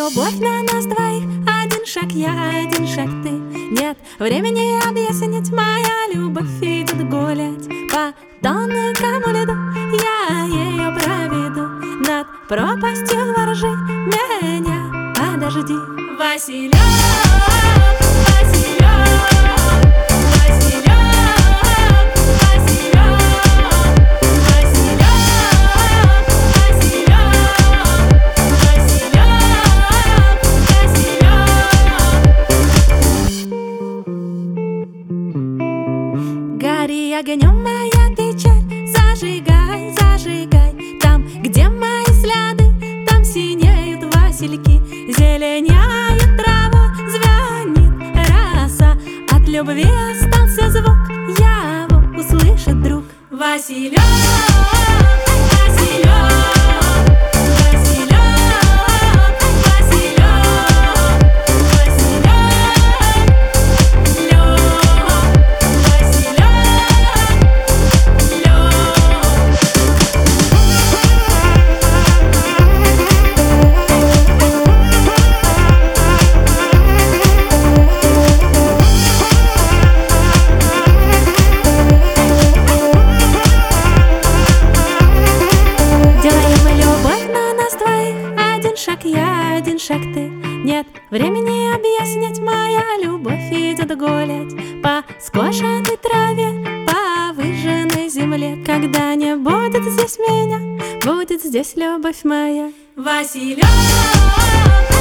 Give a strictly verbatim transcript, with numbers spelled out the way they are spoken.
любовь на нас двоих. Один шаг я, один шаг ты. Нет времени объяснить, моя любовь идет гулять по тонкому льду. Я ее проведу над пропастью воржи. Меня подожди, Василек, Василек, Василек, Василек, Василек, Василек, Василек. Гори огнем моя печаль, зажигай, зажигай. Там, где мои взгляды, там синеют васильки. Зеленяет трава, звонит роса. От любви остался звук, его услышит друг. Василек, Василек, Василек, Василек, Василек, лёг, Василек, я, один шаг ты. Нет времени объяснять, моя любовь идет гулять по скошенной траве, по выжженной земле. Когда не будет здесь меня, будет здесь любовь моя. Василек.